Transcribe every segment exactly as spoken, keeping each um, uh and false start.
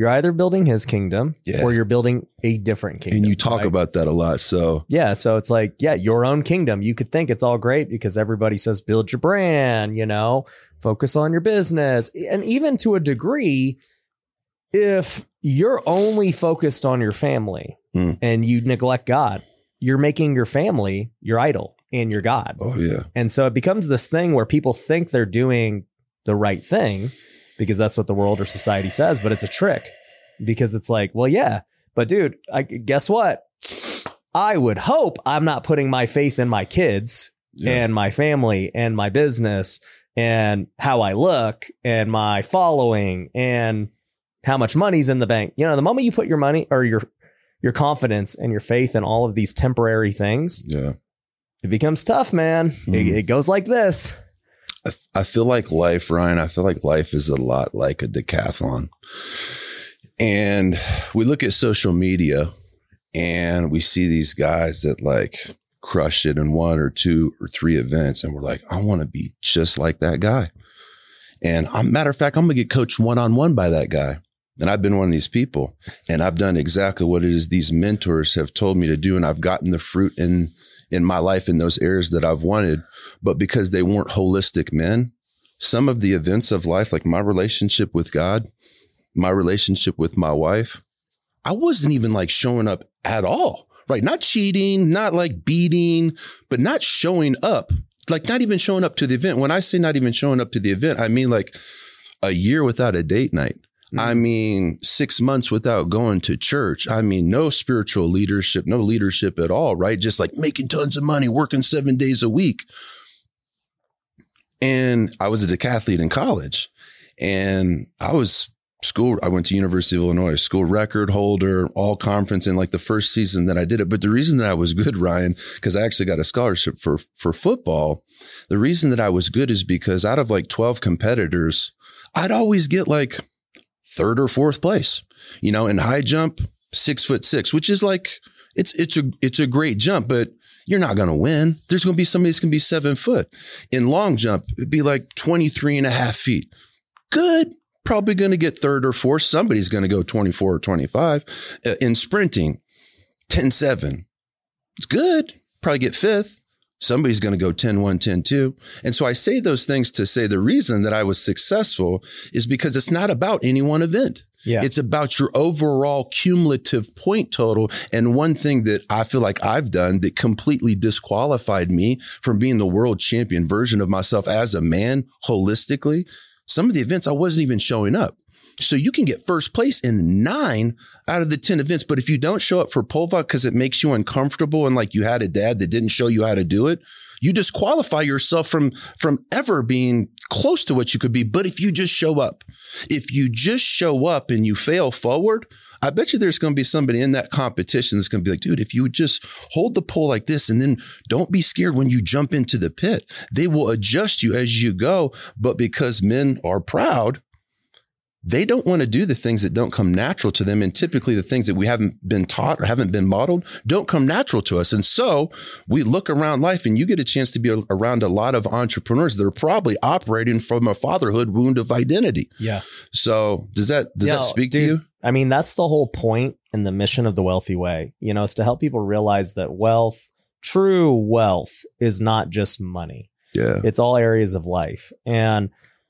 You're either building his kingdom yeah. or you're building a different kingdom. And you talk right? about that a lot. So yeah. So it's like, yeah, your own kingdom. You could think it's all great because everybody says, build your brand, you know, focus on your business. And even to a degree, if you're only focused on your family mm. and you neglect God, you're making your family your idol and your God. Oh, yeah. And so it becomes this thing where people think they're doing the right thing because that's what the world or society says, but it's a trick because it's like, well, yeah, but dude, I guess what? I would hope I'm not putting my faith in my kids yeah. and my family and my business and how I look and my following and how much money's in the bank. You know, the moment you put your money or your your confidence and your faith in all of these temporary things, yeah, it becomes tough, man. Mm. It, it goes like this. I, I feel like life, Ryan, I feel like life is a lot like a decathlon. And we look at social media and we see these guys that like crush it in one or two or three events. And we're like, I want to be just like that guy. And I'm, matter of fact, I'm going to get coached one-on-one by that guy. And I've been one of these people, and I've done exactly what it is these mentors have told me to do. And I've gotten the fruit in, in my life in those areas that I've wanted. But because they weren't holistic men, some of the events of life, like my relationship with God, my relationship with my wife, I wasn't even like showing up at all, right? Not cheating, not like beating, but not showing up, like not even showing up to the event. When I say not even showing up to the event, I mean like a year without a date night. I mean, six months without going to church. I mean, no spiritual leadership, no leadership at all, right? Just like making tons of money, working seven days a week. And I was a decathlete in college, and I was school. I went to University of Illinois, school record holder, all conference in like the first season that I did it. But the reason that I was good, Ryan, because I actually got a scholarship for, for football. The reason that I was good is because out of like twelve competitors, I'd always get like third or fourth place, you know, in high jump, six foot six, which is like, it's, it's a, it's a great jump, but you're not going to win. There's going to be somebody that's going to be seven foot. In long jump, it'd be like twenty-three and a half feet. Good. Probably going to get third or fourth. Somebody's going to go twenty-four or twenty-five. Uh, in sprinting, ten seven. It's good. Probably get fifth. Somebody's going to go ten one, ten two. And so I say those things to say the reason that I was successful is because it's not about any one event. Yeah. It's about your overall cumulative point total. And one thing that I feel like I've done that completely disqualified me from being the world champion version of myself as a man holistically, some of the events I wasn't even showing up. So you can get first place in nine out of the ten events. But if you don't show up for pole vault because it makes you uncomfortable and like you had a dad that didn't show you how to do it, you disqualify yourself from, from ever being close to what you could be. But if you just show up, if you just show up and you fail forward, I bet you there's going to be somebody in that competition that's going to be like, dude, if you would just hold the pole like this and then don't be scared when you jump into the pit, they will adjust you as you go. But because men are proud, they don't want to do the things that don't come natural to them. And typically the things that we haven't been taught or haven't been modeled don't come natural to us. And so we look around life and you get a chance to be around a lot of entrepreneurs that are probably operating from a fatherhood wound of identity. Yeah. So does that, does yeah, that speak dude, to you? I mean, that's the whole point and the mission of the Wealthy Way, you know, is to help people realize that wealth, true wealth is not just money. Yeah. It's all areas of life. And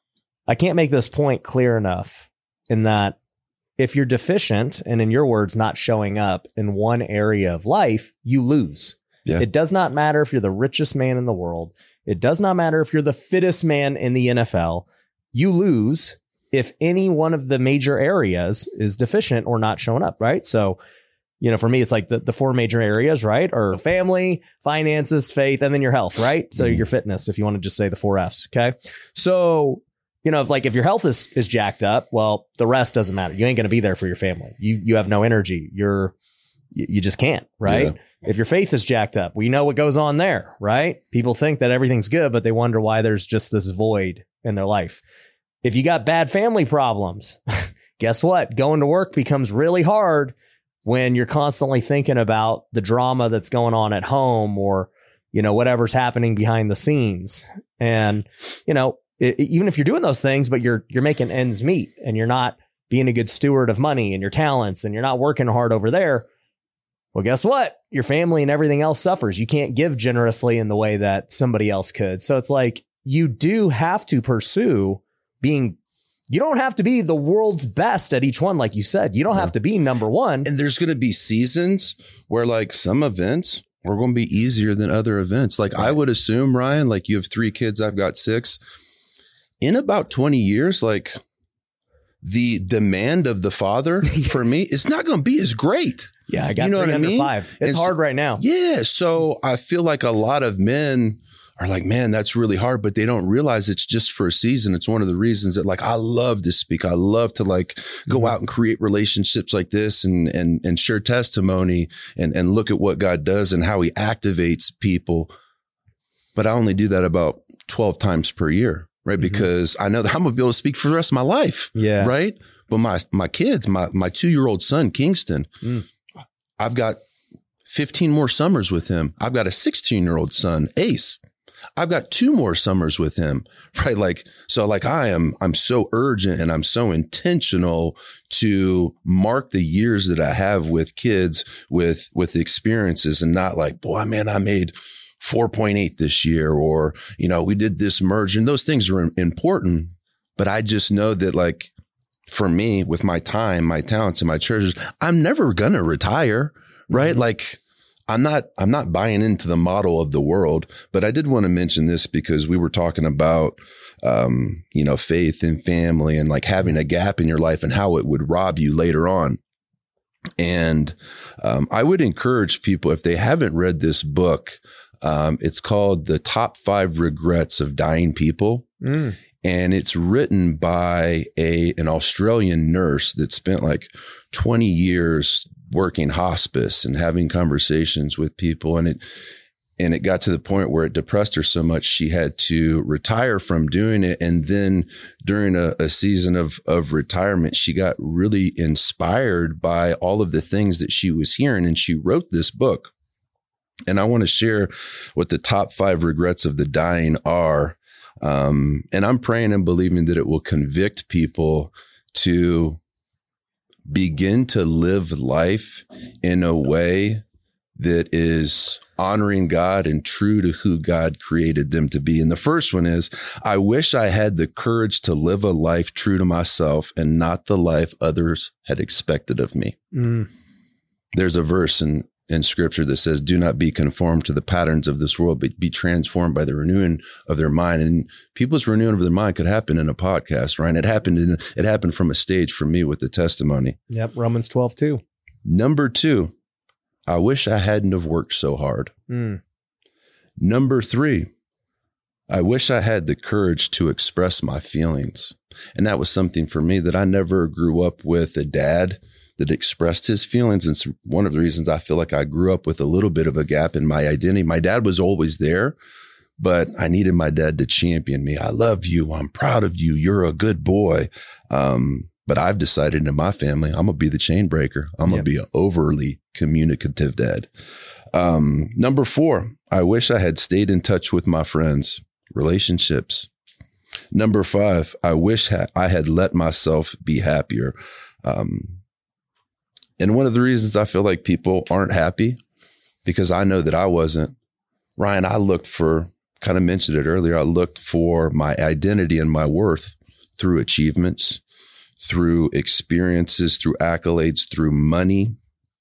I can't make this point clear enough in that if you're deficient and, in your words, not showing up in one area of life, you lose. Yeah. It does not matter if you're the richest man in the world. It does not matter if you're the fittest man in the N F L. You lose if any one of the major areas is deficient or not showing up, right? So, you know, for me, it's like the, the four major areas, right? Or family, finances, faith, and then your health, right? So mm-hmm. your fitness, if you want to just say the four F's, okay? So, you know, if like if your health is is jacked up, well, the rest doesn't matter. You ain't going to be there for your family. You you have no energy. You're you, you just can't, right? Yeah. If your faith is jacked up, we know what goes on there, right? People think that everything's good, but they wonder why there's just this void in their life. If you got bad family problems, guess what? Going to work becomes really hard when you're constantly thinking about the drama that's going on at home or, you know, whatever's happening behind the scenes. And, you know, It, even if you're doing those things, but you're you're making ends meet and you're not being a good steward of money and your talents, and you're not working hard over there, well, guess what? Your family and everything else suffers. You can't give generously in the way that somebody else could. So it's like, you do have to pursue being, you don't have to be the world's best at each one. Like you said, you don't yeah. have to be number one. And there's going to be seasons where like some events are going to be easier than other events. Like right. I would assume, Ryan, like you have three kids, I've got six. In about twenty years, like the demand of the father for me is not going to be as great. Yeah, I got you know three what under I mean? five. It's and hard so, right now. Yeah. So I feel like a lot of men are like, man, that's really hard, but they don't realize it's just for a season. It's one of the reasons that like, I love to speak. I love to like go mm-hmm. out and create relationships like this and, and, and share testimony and, and look at what God does and how he activates people. But I only do that about twelve times per year, right? Mm-hmm. Because I know that I'm gonna be able to speak for the rest of my life. Yeah. Right. But my, my kids, my, my two-year-old son, Kingston, mm. I've got fifteen more summers with him. I've got a sixteen-year-old son, Ace. I've got two more summers with him, right? Like, so like I am, I'm so urgent and I'm so intentional to mark the years that I have with kids with, with experiences and not like, boy, man, I made four point eight this year, or, you know, we did this merge, and those things are important. But I just know that like, for me, with my time, my talents and my treasures, I'm never going to retire, right? Mm-hmm. Like, I'm not, I'm not buying into the model of the world, but I did want to mention this because we were talking about, um, you know, faith and family and like having a gap in your life and how it would rob you later on. And, um, I would encourage people, if they haven't read this book, um, it's called The Top Five Regrets of Dying People. Mm. And it's written by a, an Australian nurse that spent like twenty years working hospice and having conversations with people. And it, and it got to the point where it depressed her so much, she had to retire from doing it. And then during a, a season of, of retirement, she got really inspired by all of the things that she was hearing. And she wrote this book. And I want to share what the top five regrets of the dying are. Um, and I'm praying and believing that it will convict people to begin to live life in a way that is honoring God and true to who God created them to be. And the first one is, I wish I had the courage to live a life true to myself and not the life others had expected of me. Mm. There's a verse in in scripture that says, do not be conformed to the patterns of this world, but be transformed by the renewing of their mind. And people's renewing of their mind could happen in a podcast, right? It happened in, it happened from a stage for me with the testimony. Yep. Romans twelve two. Number two, I wish I hadn't have worked so hard. Mm. Number three, I wish I had the courage to express my feelings. And that was something for me that I never grew up with a dad that expressed his feelings. And it's one of the reasons I feel like I grew up with a little bit of a gap in my identity. My dad was always there, but I needed my dad to champion me. I love you. I'm proud of you. You're a good boy. Um, but I've decided in my family, I'm going to be the chain breaker. I'm going to yep. be an overly communicative dad. Um, number four, I wish I had stayed in touch with my friends, relationships. Number five, I wish ha- I had let myself be happier. Um, And one of the reasons I feel like people aren't happy, because I know that I wasn't. Ryan, I looked for, kind of mentioned it earlier, I looked for my identity and my worth through achievements, through experiences, through accolades, through money.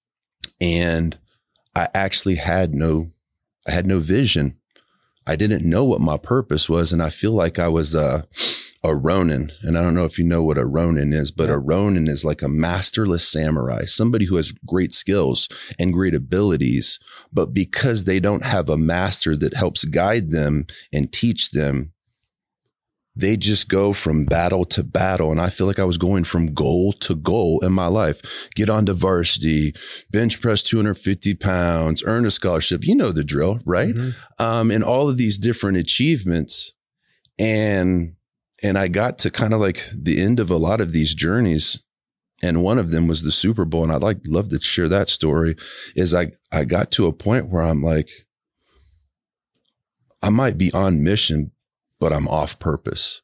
And I actually had no, I had no vision. I didn't know what my purpose was. And I feel like I was a, a Ronin. And I don't know if you know what a Ronin is, but a Ronin is like a masterless samurai, somebody who has great skills and great abilities, but because they don't have a master that helps guide them and teach them, they just go from battle to battle. And I feel like I was going from goal to goal in my life. Get onto varsity, bench press two hundred fifty pounds, earn a scholarship. You know the drill, right? Mm-hmm. Um, and all of these different achievements. And, and I got to kind of like the end of a lot of these journeys. And one of them was the Super Bowl. And I'd like love to share that story. Is I, I got to a point where I'm like, I might be on mission, but I'm off purpose.